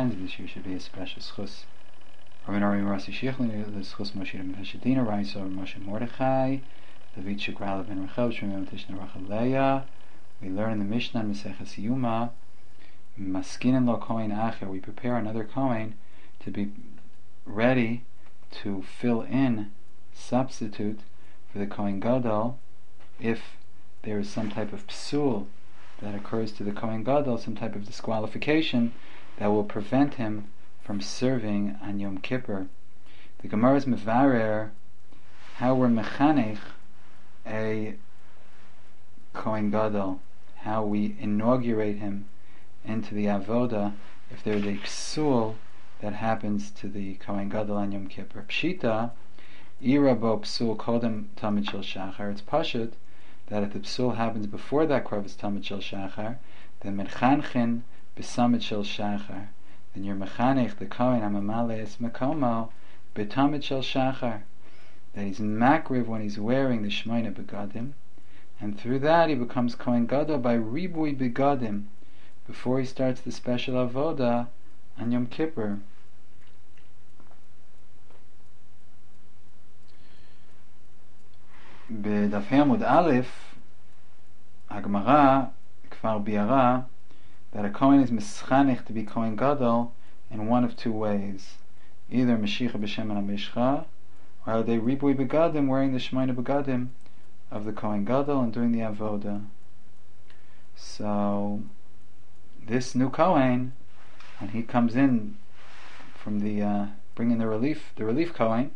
friends. This year should be a special schus. Rabbi Nari Rasi Shichlin, the schus Moshe ben Hashadina, Raisa Moshe Mordechai, David Shukral ben Rachel, Shemem Tishna Rachaleya. We learn in the Mishnah in Maseches Yuma, Maskinin lo Kohen Acher. We prepare another Kohen to be ready to fill in, substitute for the Kohen Gadol if there is some type of psul that occurs to the Kohen Gadol, some type of disqualification that will prevent him from serving on Yom Kippur. The Gemara is mevarer how we're mechanech a Kohen Gadol, how we inaugurate him into the avoda if there is a psul that happens to the Kohen Gadol on Yom Kippur. Pshita, irabo psul kodem tamid shel shachar. It's pashut that if the psul happens before that kravas tamid shel shachar, then mechanchin b'samid shel shachar. Then you're mechanech the Kohen amamale es mekomo b'tamid shel shachar. That he's makriv when he's wearing the shmoina begadim, and through that he becomes Kohen Gadol by ribui begadim before he starts the special avoda on Yom Kippur. B'daf Hamud Aleph, Agmara Kfar Biara that a Kohen is mischanich to be Kohen Gadol in one of two ways: either Mashiach b'Shem and Amishcha, or they ribui begadim, wearing the Shemaina begadim of the Kohen Gadol and doing the avoda. So this new Kohen, and he comes in from the bringing the relief Kohen,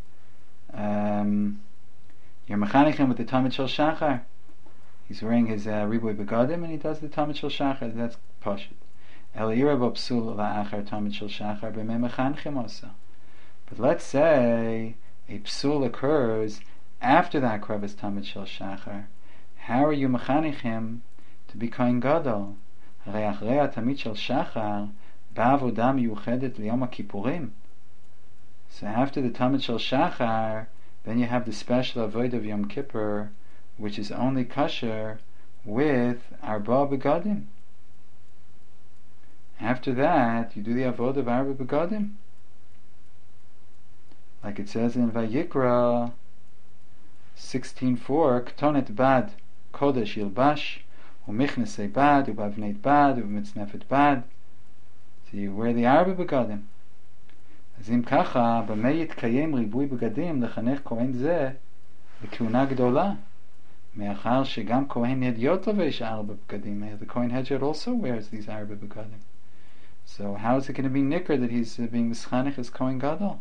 you're mechanichim with the Tamid Shel Shachar. He's wearing his ribui begadim and he does the Tamid Shel Shachar. That's pashut. El yirabo psul la'achar Tamid Shel Shachar b'mei mechanchim also. But let's say a psul occurs after that kravas Tamid Shel Shachar. How are you mechanichim to be Kohen Gadol? Hare achrei Tamid Shel Shachar ba'avoda miyuchedet liyom HaKippurim. So after the Tamid Shel Shachar, then you have the special avodah of Yom Kippur, which is only kosher with arba begadim. After that, you do the avodah of arba begadim, like it says in Vayikra 16:4, Ktonet bad kodesh yilbash umichnesei bad ubavneit bad umitznefet bad. So you wear the arba begadim. אז אם ככה, במה יתקיים ריבוי בגדים לחנך כהן זה לכהונה גדולה? מאחר שגם כהן הדיוט לובש ארבע בגדים. The Kohen Hedyot also wears these ארבע בגדים. So how is it going to be nicker that he's being mischanech as Kohen Gadol?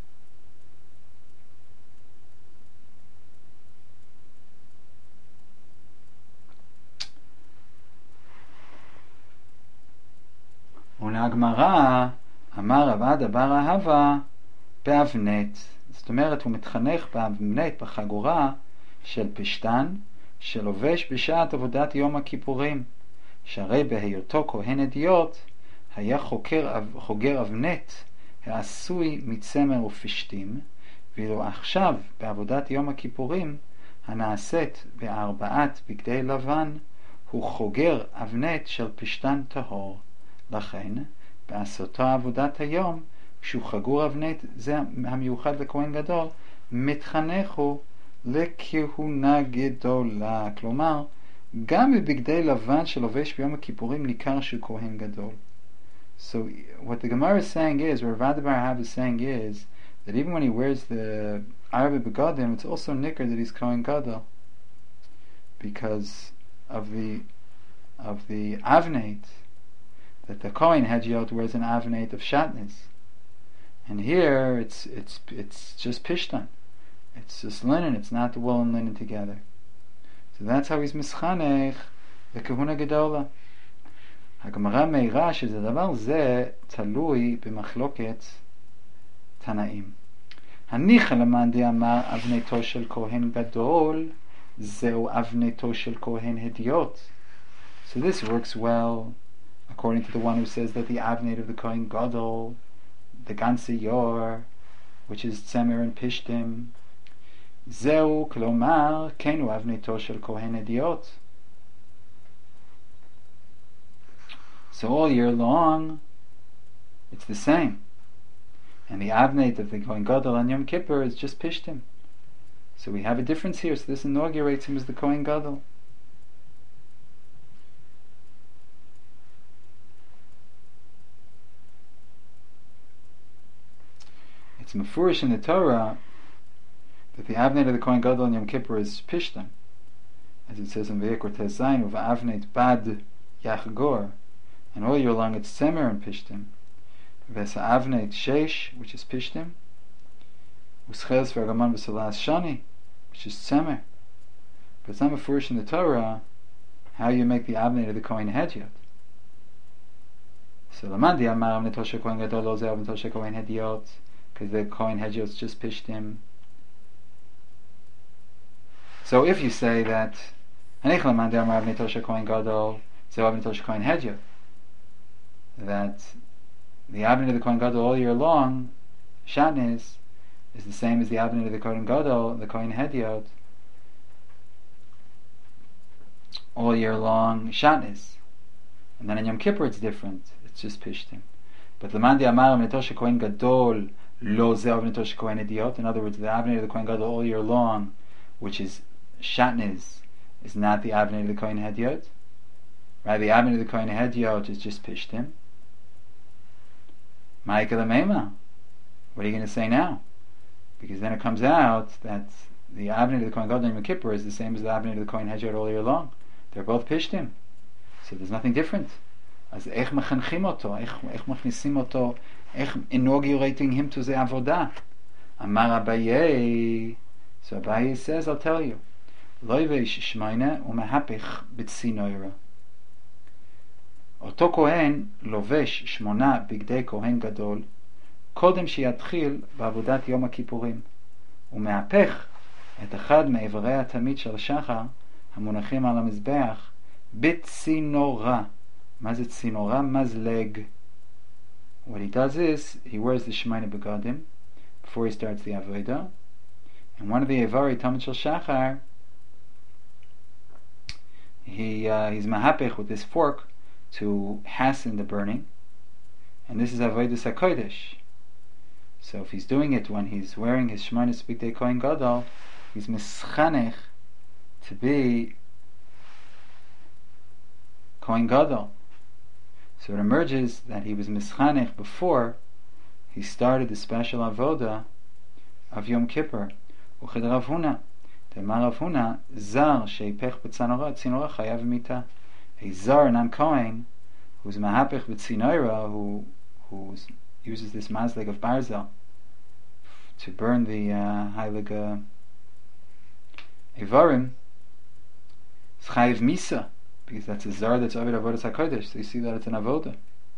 ונגמרה אמר רב עדה בר אהבה באבנט. זאת אומרת הוא מתחנך באבנט, בחגורה של פשטן שלובש בשעת עבודת יום הכיפורים, שהרי בהיותו כהן הדיוט היה חוגר אבנט העשוי מצמר ופשתים, ואילו עכשיו בעבודת יום הכיפורים הנעשית בארבעת בגדי לבן הוא חוגר אבנט של פשטן טהור. לכן בעשותו עבודת היום, כשהוא חגור אבנט, זה המיוחד לכהן גדול, מתחנכו לכהונה גדולה. כלומר, גם בבגדי לבן שלובש ביום הכיפורים ניכר שהוא כהן גדול. So what the Gemara is saying is, or Rav Bar Hav is saying is, that even when he wears the Arba Begadim, it's also nicker that he's Kohen Gadol, because of the avnate, that the Kohen Hedyot wears an avnate of shatnez, and here it's just pishtan, it's just linen, it's not the wool and linen together. So that's how he's mischanech the kahuna gedola. הגמרא מעירה שזה דבר זה תלוי במחלוקת תנאים. הניחא למאן דאמר אבנתו של כהן גדול זהו אבנתו של כהן הדיוט. So this works well according to the one who says that the avnet of the Kohen Gadol, the ganze yor, which is tzemer and pishtim, zeu klomar kenu avneto shel kohen hediot. So all year long It's the same. And the Avneit of the Kohen Gadol on Yom Kippur is just Pishtim. So we have a difference here. So this inaugurates him as the Kohen Gadol. It's mefurish in the Torah that the Avneit of the Kohen Gadol on Yom Kippur is Pishtim, as it says in Vayikra Tes Zayin, Avneit bad Yachgor, and all year long it's Tzemer and Pishtim. Vesa Avneit Sheish, which is Pishtim, Uscheles V'Agaman V'Salas Shani, which is Tzemer. But it's not mefurish in the Torah how you make the Avneit of the Kohen Hedyot. So Lamandi Amar Avneit Toshe Kohen Gadol Lo Ze Avneit Toshe Kohen Hedyot, because the Kohen Hedyot just Pishtim. So if you say that that the Avnei of the Kohen Gadol all year long, Shatnez, is the same as the Avnei of the Kohen Gadol, the Kohen Hedyot, all year long, Shatnez. And then in Yom Kippur it's different, it's just Pishtim. But the Mandi Amar Avnei Toshe Kohen Gadol Lo Ze Avnei Toshe Kohen Hedyot, in other words, the Avnei of the Kohen Gadol all year long, which is Shatnez, is not the Avnei of the Kohen Hedyot. Right, the Avnei of the Kohen Hedyot is just Pishtim. Ma'ikah L'meima. What are you going to say now? Because then it comes out that the Avnei of the Kohen Gadol in Yom Kippur is the same as the Avnei of the Kohen Hedyot all year long. They're both Pishtim. So there's nothing different. As Ech Mechanchim Oto, Ech Mechnisim Oto, Ech inaugurating him to the Avodah. Amar Abaye. So Abaye says, I'll tell you. Loivesh Shmaina umehapich b'tzinoira. אותו כהן לובש 8 בגדי כהן גדול קודם שיתחיל בעבודת יום הכיפורים. הוא מהפך את אחד מאיברי התמיד של השחר המונחים על המזבח בצינורה. מה זה צינורה? מזלג. What he does is, he wears the Shemaina Begadim before he starts the Avodah. And one of the Ivari Tamid Shel Shachar, he's mahapech with this fork to hasten the burning. And this is Avodah HaKodesh. So if he's doing it when he's wearing his Shemaina Bigdei Kohen Gadol, he's mischanech to be Kohen Gadol. So it emerges that he was mischanech before he started the special avoda of Yom Kippur. Uched Rav Huna, Demar Rav Huna, zar sheipech b'tzanora chayav mita. A zar, non-Kohen, who's mahapech b'tzinoira, who uses this mazleg of barzel to burn the heilige Evarim, is chayav misa, because that's a zar that's over avodas hakodesh. So you see that it's an avoda.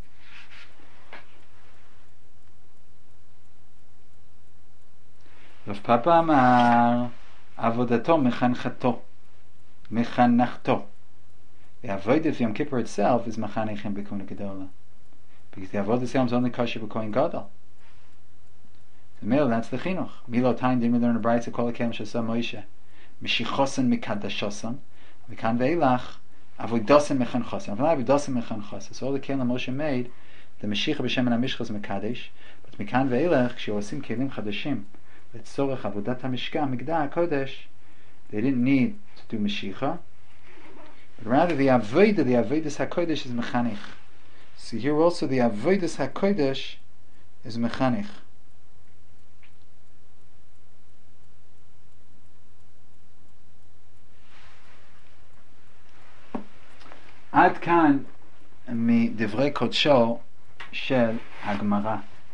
Rav Papa Amar avodato mechanachto. The avodah of Yom Kippur itself is mechanechem b'kuna gedola, because the avodah itself is only kosher b'kohen gadol. The male, that's the chinuch. Milo time didn't we learn a brayta kol hakem shasa Moshe mishichosan mikadashosan v'kan ve'ilach avodasen mechanchosan. Avodasen mechanchosan. So all the kelim Moshe made, the Mashiach b'shem and Amishchas mekadesh, but mikan ve'ilach ksheosim kelim chadashim letzorech avodat hamishkan migdal kodesh, they didn't need to do Mashiach, but rather the Avodas HaKodesh is mechanich. So here also the Avodas HaKodesh is mechanich. עד כאן מדברי קודשו של הגמרא.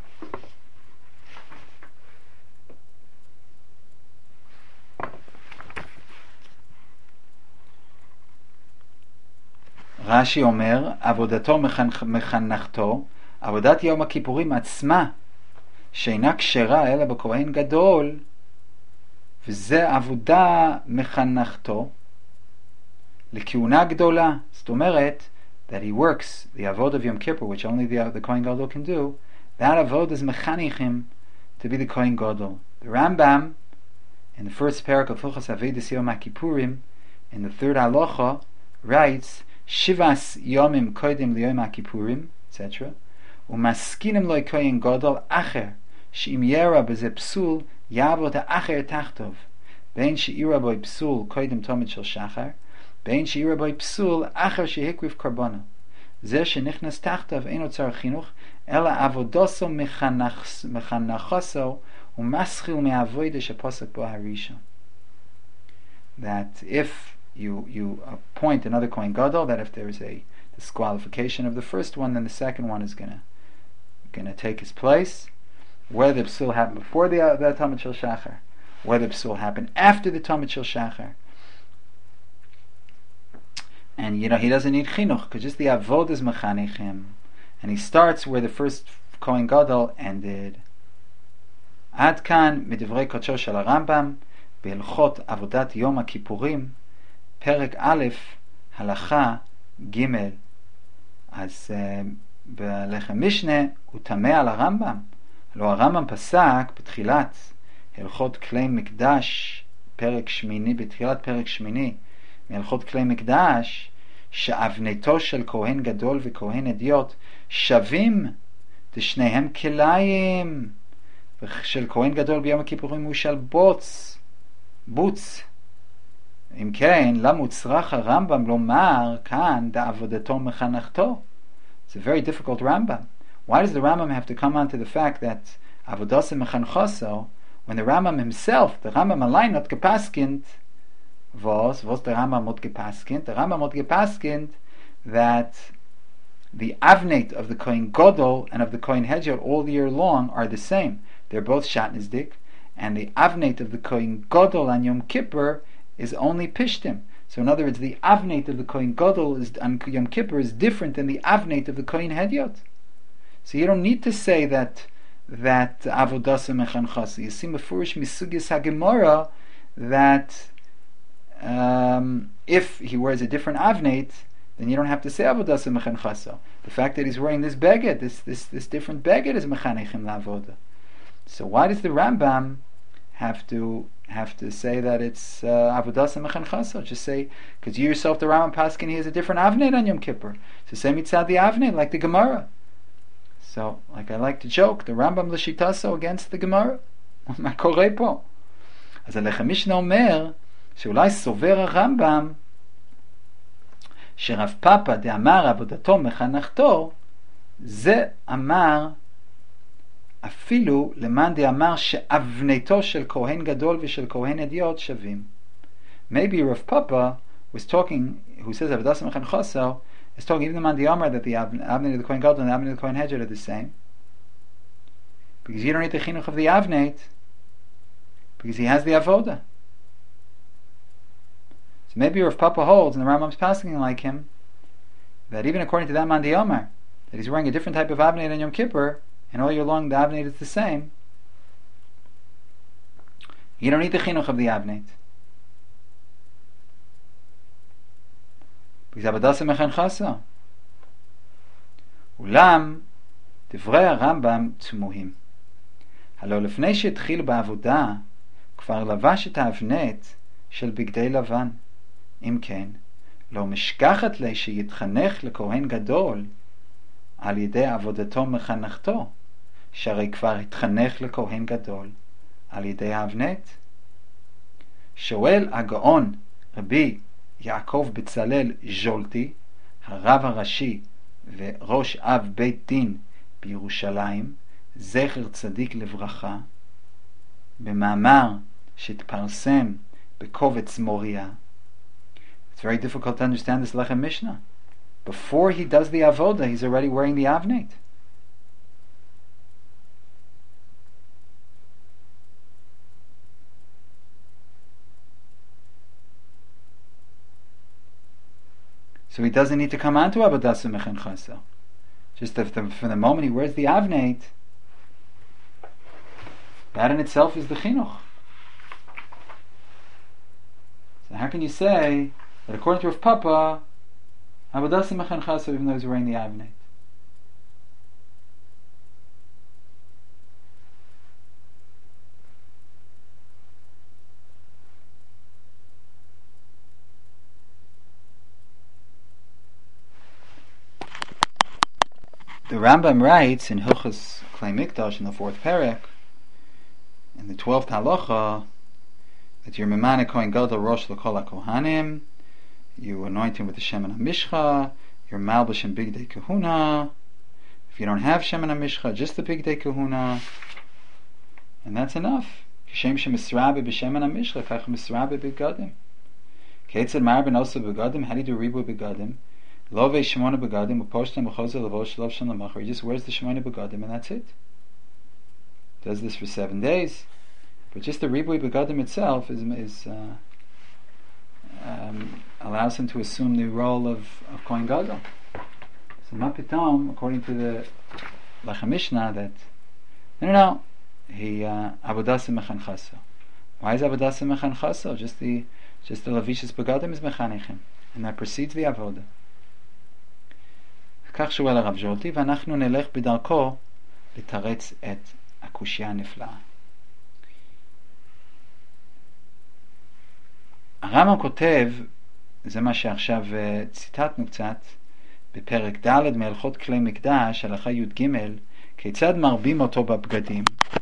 רש"י אומר, עבודתו מחנכתו, עבודת יום הכיפורים עצמה, שאינה כשרה אלא בכהן גדול, וזה עבודה מחנכתו לכהונה גדולה. זאת אומרת, that he works the avodah of Yom Kippur, which only the Kohen Gadol can do, that avodah is mechanich him to be the Kohen Gadol. The Rambam, in the first parak of Hilchos Avodas Yom HaKippurim, in the third halacha, writes, Shivas Yomim Kodim Liyom HaKippurim, etc. Umaskinim loy kohen gadol acher, she'im yera b'ze psul, yavot ha'acher tachtov. Bein she'ira boy psul koidim tomid shel shachar, bein she'ira boy psul acher shehikriv karbana. Ze shenichnas tachtav eino tzar chinuch, ela avodoso mechanachoso umaschil me'avoide sheposek bo harishon. That if you appoint another kohen gadol, that if there is a disqualification of the first one, then the second one is gonna take his place. Whether the psul happened before the Talmud Shel Shachar, whether the psul happened after the Talmud Shel Shachar, and he doesn't need chinuch because just the avod is mechanech him, and he starts where the first kohen gadol ended. Ad kan midivrei kodsho shel Rambam beilchot avodat Yom HaKippurim perek Aleph halacha gimel. אז בלחם משנה הוא טמא על הרמב"ם. הלוא הרמב"ם פסק בתחילת הלכות כלי מקדש, בתחילת פרק שמיני מהלכות כלי מקדש, שאבנתו של כהן גדול וכהן אדיוט שווים, שניהם כליים, ושל כהן גדול ביום הכיפורים הוא של בוץ. אם כן, למה הוצרך הרמב"ם לומר כאן דעבודתו מחנכתו? It's a very difficult Rambam. Why does the Rambam have to come on to the fact that avodas mechanchoso, when the Rambam himself, the Rambam allein not gepaskint, was the Rambam not gepaskint? The Rambam not gepaskint that the avnet of the Kohen Gadol and of the Kohen Hedjot all year long are the same. They're both shatnezdik, and the avnet of the Kohen Gadol on Yom Kippur is only pishtim. So in other words, the avnet of the Kohen Gadol on Yom Kippur is different than the avnet of the Kohen Hedyot. So you don't need to say that avodasa mechanchasa. You see mefurish misugis hagemara that if he wears a different avnet, then you don't have to say avodasa mechanchasa. The fact that he's wearing this beged, this different beged, is mechanechim la'avoda. So why does the Rambam have to say that it's avodas mechanchasa? Just say, because you yourself, the Rambam Paskin, he has a different avnet on Yom Kippur. So say mitzad the avnet, like the Gemara. So, like I like to joke, the Rambam l'shitaso against the Gemara. מה קורה פה? אז הלחם משנה אומר, שאולי סובר הרמב"ם, שרב פאפא דאמר עבודתו מחנכתו, זה אמר אפילו למען דאמר שאבנתו של כהן גדול ושל כהן אדיוט שווים. Maybe Rav Papa was talking, who says Avodas Mechanchoso, is talking even the man Amar that the avnet of the Kohen Gadol and the avnet of the Kohen Hedjot are the same. Because you don't need the chinuch of the avnet, because he has the avoda. So maybe Rav Papa holds, and the Rambam's passing like him, that even according to that man Amar, that he's wearing a different type of avnet on Yom Kippur, and all year long the avnet is the same. You don't need the chinuch of the avnet. because avodas mechanchasa. אולם דברי הרמב"ם תמוהים. הלא לפני שהתחיל בעבודה כבר לבש את האבנת של בגדי לבן. אם כן, לא משכחת לי שיתחנך לכהן גדול על ידי עבודתו מחנכתו, שהרי כבר התחנך לכהן גדול על ידי האבנת. שואל הגאון רבי יעקב בצלאל ז'ולטי, הרב הראשי וראש אב בית דין בירושלים, זכר צדיק לברכה, במאמר שהתפרסם בקובץ מוריה. It's very difficult to understand this Lechem Mishnah. Before he does the avoda, he's already wearing the avnet. So he doesn't need to come on to avodas mechanchasa. Just from the moment he wears the avnet, that in itself is the chinuch. So how can you say that according to Rav Papa, avodas mechanchasa even though he's wearing the avnet? The Rambam writes in Hilchos Klei Mikdash in the 4th Perek, in the 12th halacha, that you're Memane Kohen Gadol Rosh L'Kol HaKohanim, you anoint him with the Shemen HaMishcha, you're Malbish and Bigdei Kahuna. If you don't have Shemen HaMishcha, just the Bigdei Kahuna, and that's enough. Kishem shemisrabe b'Shemen HaMishcha, kach misrabe b'Begadim. Ketzad mar ben osa b'Begadim, how do you do ribu b'Begadim? Lo ve'shemona b'Begadim, u'poshtem b'chozel levosh shelav shem lamachar. He just wears the Shemona b'Begadim, and that's it. Does this for 7 days. But just the ribu b'Begadim itself allows him to assume the role of Kohen Gadol. So Mapitom, according to the Lechem Mishnah, that no, he Avodas Mechan Chaso. Why is Avodas Mechan Chaso? Just the Lavishas Begadim is Mechanechim, and that precedes the Avodah. כך שואל הרב ז'ולטי, ואנחנו נלך בדרכו לתרץ את הקושיה הנפלאה. הרמב"ם כותב, זה מה שעכשיו ציטטנו קצת, בפרק ד' מהלכות כלי מקדש, הלכה י"ג, כיצד מרבים אותו בבגדים.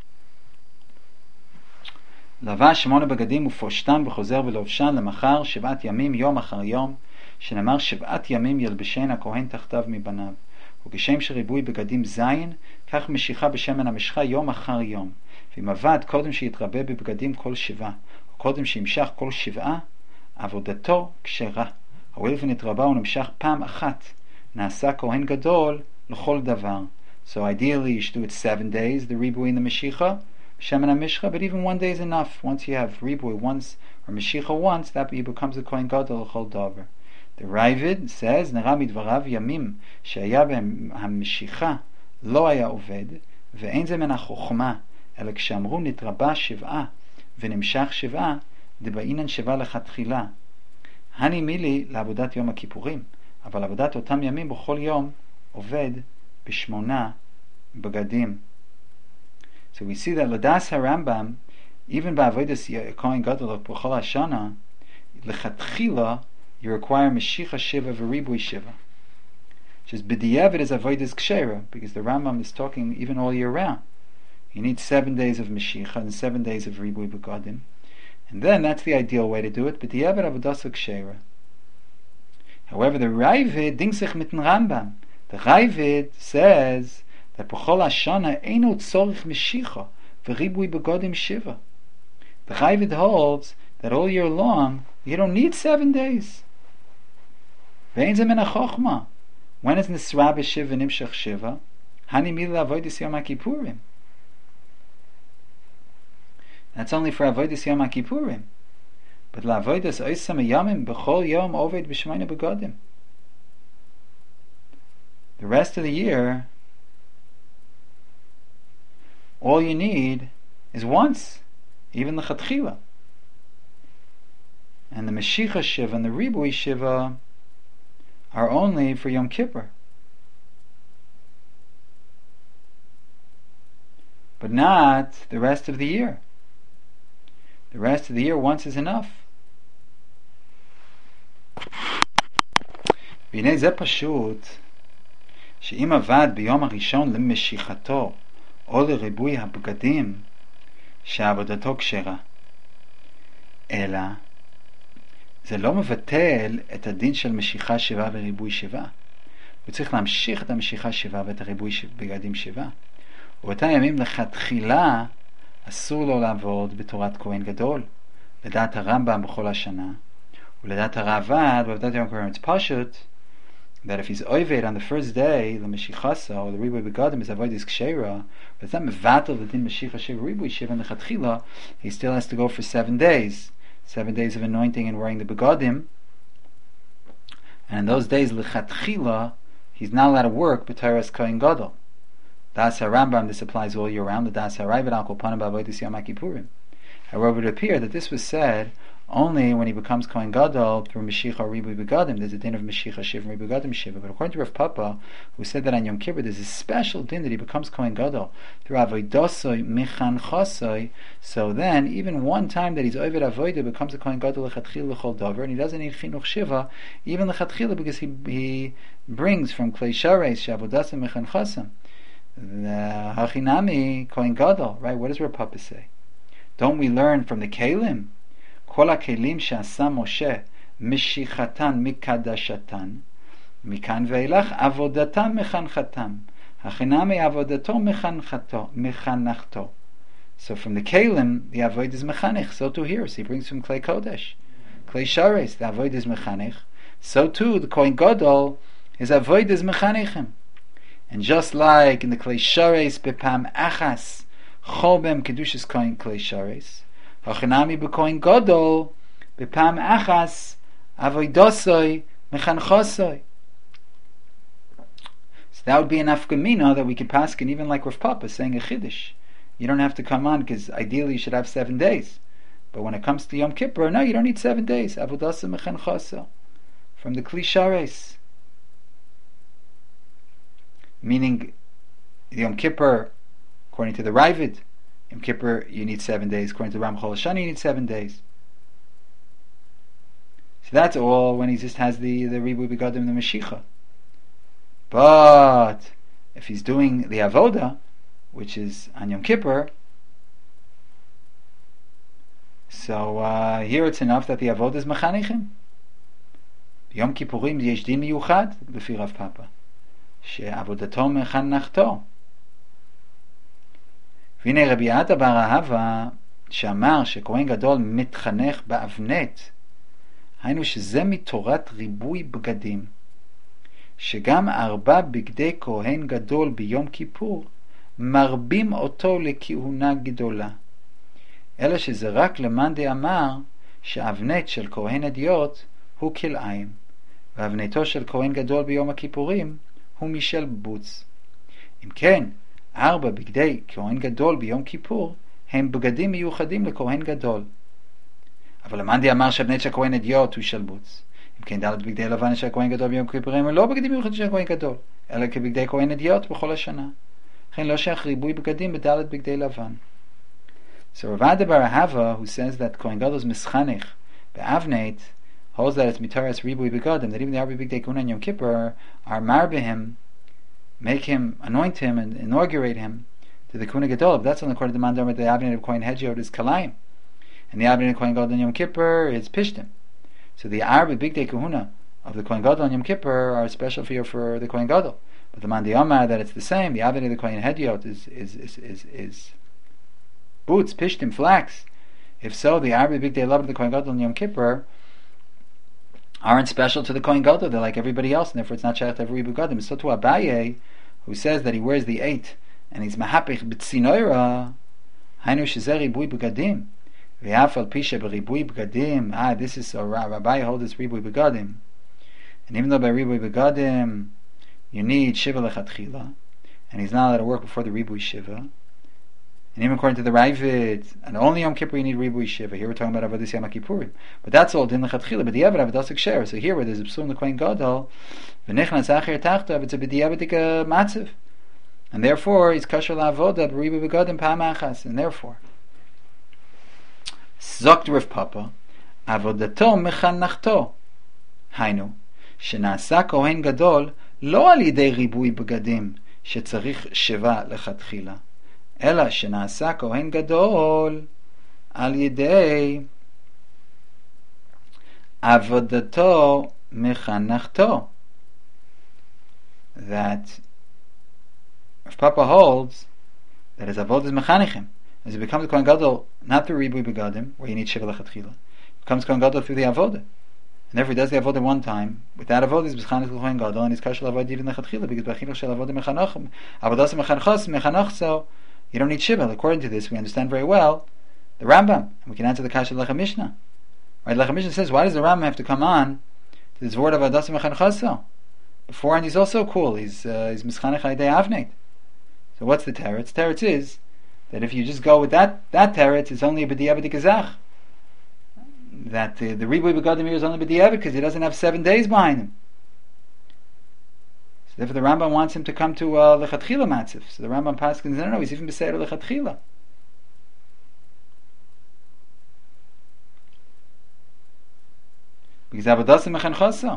לבש 8 בגדים ופושטם וחוזר ולובשן למחר 7 ימים יום אחר יום, שנאמר 7 ימים ילבשן הכהן תחתיו מבניו. וכשם שריבוי בגדים זין, כך משיכה בשמן המשחה יום אחר יום. ואם עבד קודם שיתרבה בבגדים כל 7, או קודם שימשך כל 7, עבודתו כשרה. הואיל ונתרבה ונמשך פעם אחת, נעשה כהן גדול לכל דבר. So ideally you should do it 7 days, the ribui and the meshicha, shemen ha-mishcha, but even 1 day is enough. Once you have ribui once, or meshicha once, that he becomes a kohen gadol l'chol davar. The Ravid says, נראה מדבריו ימים שהיה בהם המשיכה לא היה עובד, ואין זה מן החוכמה, אלא כשאמרו נתרבה 7 ונמשך 7, דבעינן 7 לכתחילה. הני מילי לעבודת יום הכיפורים, אבל עבודת אותם ימים בכל יום עובד ב8 בגדים. So we see that Ladas HaRambam, even ba'avodas Kohen Gadol b'chol hashana, lechatchila you require Meshicha Shiva v'Ribui Shiva. Just b'diavad is avodas kshera, because the Rambam is talking even all year round. You need 7 days of Meshicha and 7 days of Ribui b'Gadim, and then that's the ideal way to do it. B'diavad avodas kshera. However, the Ravid dings sich mit dem Rambam. The Ravid says that b'chol hashana eino tzorich Meshicha v'Ribui b'Gadim Shiva. The Ravid holds that all year long you don't need 7 days. When is Nisra b'Shiva Nimshach Shiva? Hani mila avodas Yom HaKippurim. That's only for avodas Yom HaKippurim. But la'avodas oisam yamim b'chol yom oved b'shmayna b'gadim. The rest of the year, all you need is once, even the Chatchila. And the Meshicha Shiva and the Ribui Shiva are only for Yom Kippur. But not the rest of the year. The rest of the year, once is enough. והנה זה פשוט, שאם עבד ביום הראשון למשיכתו או לריבוי הבגדים, שעבודתו כשרה. אלא זה לא מבטל את הדין של משיכה 7 וריבוי 7. הוא צריך להמשיך את המשיכה 7 ואת הריבוי בגדים 7. ובאותם ימים לכתחילה אסור לו לעבוד בתורת כהן גדול, לדעת הרמב"ם בכל השנה, ולדעת הרעב"ד בעבודת יום הכיפורים. It's pashut that if he's oived on the first day, למשיכסה or the ריבוי בגדים is avodas kshera, but it's not mevatel the din משיכה 7 ריבוי 7 לכתחילה, he still has to go for 7 days. 7 days of anointing and wearing the begadim, and in those days lechatchila he's not allowed to work b'teiras kohen gadol. Das HaRambam, this applies all year round. The Das HaRavid al kol panim b'avodas Yom HaKippurim. However, it would appear that this was said Only when he becomes Kohen Gadol through Mashiach Ribui Begadim, there's a din of Mashiach Shiva Ribui Begadim Shiva. But according to Rav Papa, who said that on Yom Kippur, there's a special din that he becomes Kohen Gadol through Avoidosoi Michan Chosoi. So then, even one time that he's Oved Avodah becomes a Kohen Gadol Lechatchil L'chol Dover, and he doesn't need Chinuch Shiva, even Lechatchil, because he brings from Klei Shareis Shavodasa Michan Chosam. The Hachinami Kohen Gadol, right? What does Rav Papa say? Don't we learn from the Kelim? כל הכלים שעשה משה משיכתן מקדשתן מכאן ואילך עבודתם מחנכתם הכנמי עבודתו מחנכתו. So from the Kelim the avoid is mechanech, so too here, so he brings from Klei Kodesh, Klei Shareis, the avoid is mechanech, so too the Kohen Gadol, his avoid is mechanechim. And just like in the Klei Shareis bepam achas chobem kedushas Kohen Klei Shareis, Hachanami b'Kohen Gadol b'pam achas avoidosoi mechanchosoi. So that would be an afkamina that we could pass, and even like Rav Papa saying a chiddush. You don't have to come on because ideally you should have 7 days. But when it comes to Yom Kippur, no, you don't need 7 days. Avodosa mechanchoso from the Kli Shareis. Meaning Yom Kippur, according to the Ravid, Yom Kippur you need 7 days. According to Ram Chol Hashani you need 7 days. So that's all when he just has the Ribui Begadim, the Mashiach. But if he's doing the Avoda, which is on Yom Kippur, so here it's enough that the Avoda is Mechanichim. Yom Kippurim yesh din miyuchad lefi Rav Papa she'avodato mechanachto. והנה רבי עדה בר אהבה שאמר שכהן גדול מתחנך באבנת, היינו שזה מתורת ריבוי בגדים, שגם 4 בגדי כהן גדול ביום כיפור מרבים אותו לכהונה גדולה, אלא שזה רק למאן דאמר שאבנת של כהן הדיוט הוא כלאיים, ואבנתו של כהן גדול ביום הכיפורים הוא משל בוץ. אם כן, 4 בגדי כהן גדול ביום כיפור הם בגדים מיוחדים לכהן גדול. אבל למאן דאמר שהבנת של כהן הדיוט הוא של בוץ. אם כן, 4 בגדי לבן של כהן גדול ביום כיפורים הם לא בגדים מיוחדים של כהן גדול, אלא כבגדי כהן הדיוט בכל השנה. לכן לא שייך ריבוי בגדים ב4 בגדי לבן. So Rav Ada bar Ahava, who says that Kohen Gadol's mischanich be'avneit, holds that it's mitaras ribui begadim, that even the 4 bigdei kahuna and Yom Kippur are marbehim, make him, anoint him, and inaugurate him to the Kuna Gadol. But that's only according to the Mandar, the Avnei of Kohen Hedjot is Kalayim, and the Avnei of Kohen Gadol on Yom Kippur is Pishtim. So the 4 bigdei kahuna of the Kohen Gadol on Yom Kippur are special for the Kohen Gadol. But the Mandi Omar that it's the same. The Avnei of the Kohen Hedjot is boots, pishtim, flax. If so, the 4 bigdei love of the Kohen Gadol on Yom Kippur aren't special to the Kohen Gadol. They're like everybody else, and therefore it's not shaykh to every begadim. So to Abaye, who says that he wears the 8 and he's mahapich b'tzinoira, hainu shezer ribui begadim, v'afal pisha b'ribui begadim. This is so. Rabbi holds this ribui begadim, and even though by ribui begadim you need shiva lechatchila, and he's not allowed to work before the ribui shiva. And even according to the Ravid, and only Yom Kippur you need Ribui Shiva. Here we're talking about Avodas Yom Kippurim. But that's all din lechatchila. But the Avad Avodas Ksher. So here where there's a psul in the Kohen Gadol, v'nichnas acher tachtav, it's a b'diavadik matziv, and therefore he's kasher la'avoda b'ribui begadim pa'am achas. And therefore, zokt Rav Papa, avodato mechanachto, hainu shenasa Kohen Gadol lo al yidei ribui begadim shetzarich shiva lechatchila, אלא שנעשה כהן גדול על ידי עבודתו מחנכתו. That if Papa holds that his avodah is mechanichim, as he becomes a Kohen Gadol not through ribui begadim, where you need shiva lechatchila, becomes Kohen Gadol through the avodah, and therefore he does the avodah one time. Without avodah he's mechanich Kohen Gadol, and he's kashel avodah even lechatchila, because b'chinuch shel avodah mechanachim, avodah mechanachos mechanach, so you don't need shiva. According to this, we understand very well the Rambam, and we can answer the kasha Lechem Mishnah. Right? Lechem Mishnah says, why does the Rambam have to come on to this word of Avodas Mechanchaso? Beforehand, he's also cool. He's mischanech ha'idei avneit. So what's the teretz? Teretz is that if you just go with that teretz, it's only a b'diavad gezach. that the Ribui Begadim here is only B'diavad because he doesn't have 7 days behind him. So therefore the Rambam wants him to come to Lechatchila Matziv. So the Rambam paskins, no, he's even B'Seder Lechatchila. Because Avodasim Mechan Chosa.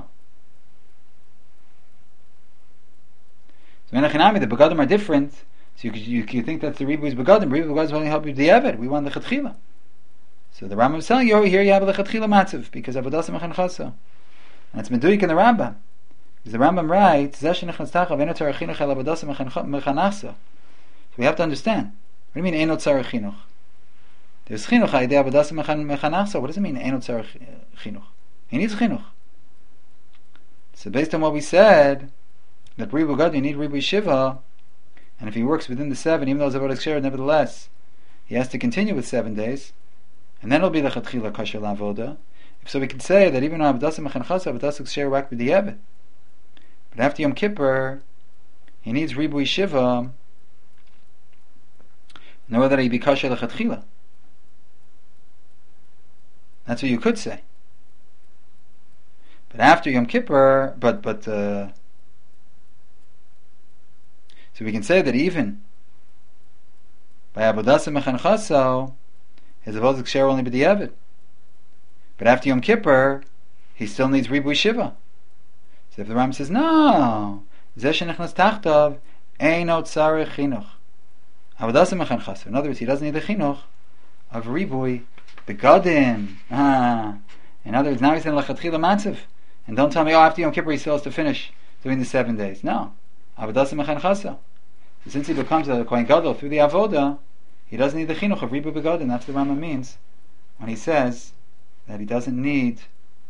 So Menachinami, the Begadim are different. So you think that's the Ribu's Begadim. Ribu's Begadim only help you with the Eved. We want the Lechatchila. So the Rambam is telling you over here you have a Lechatchila Matziv because Avodasim Mechan Chosa. And it's Meduik in the Rambam. Because the Rambam writes, Zesh Nechnas Tachav Eno Tzarech Chinuch El Avodasim Mechan Achsa. So we have to understand. What do you mean Eno Tzarech Chinuch? There's Chinuch Ha'idei Avodasim Mechan Achsa. What does it mean Eno Tzarech Chinuch? He needs Chinuch. So based on what we said, that Ribu Gad, you need Ribu Shiva, and if he works within the 7, even though it's Avodah Ksher, nevertheless, he has to continue with 7 days, and then it'll be the Lechatchila Kasher Lavoda. So we can say that even on Avodasim Mechan Chasa, Avodasim Ksher Rak B'Diavad. But after Yom Kippur, he needs Ribu Shiva in order that he be Kasher Lechatchila. That's what you could say. But after Yom Kippur, so we can say that even by Avodasim Mechan Chaso, his Avodah Ksher only B'Diavad. But after Yom Kippur, he still needs Ribu Shiva. So if the Ram says, no, Zeh Shenichnas Tachtav, Eino Tzarech Chinuch. Avodasim Mechan Chaso. In other words, he doesn't need the Chinuch of Ribui Begadim. In other words, now he's in Lechatchila Matziv. And don't tell me, after Yom Kippur he still has to finish doing the 7 days. No. Avodasim Mechan Chasa. So since he becomes a Kohen Gadol through the Avoda, he doesn't need the Chinuch of Ribu Begadim. That's what the Rambam means when he says that he doesn't need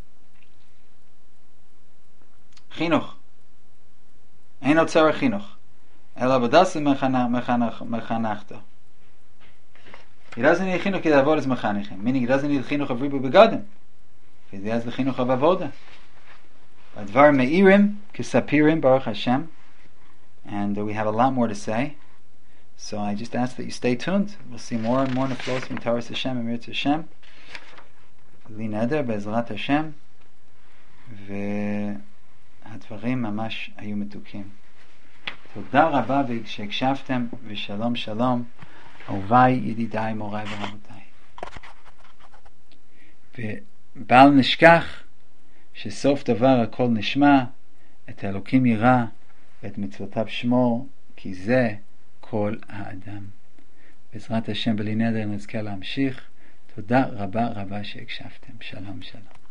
Chinuch. Eino Tzarech Chinuch. El Avodasim Mechanachta. He doesn't need Chinuch because Avodah is Mechanechim. Meaning he doesn't need Chinuch of Ribu Begadim. Because he has the Chinuch of Avoda. Advar Meirim, Kisapirim, Baruch Hashem. And we have a lot more to say. So I just ask that you stay tuned. We'll see more and more in the flows from Taras Hashem and Mirz Hashem. Li Neder, Be'ezrat Hashem. והדברים ממש היו מתוקים. תודה רבה שהקשבתם, ושלום שלום, אהוביי, ידידיי, מוריי ורבותיי. ובל נשכח שסוף דבר הכל נשמע, את האלוקים ירא, ואת מצוותיו שמור, כי זה כל האדם. בעזרת השם בלי נדר נזכה להמשיך. תודה רבה רבה שהקשבתם. שלום שלום.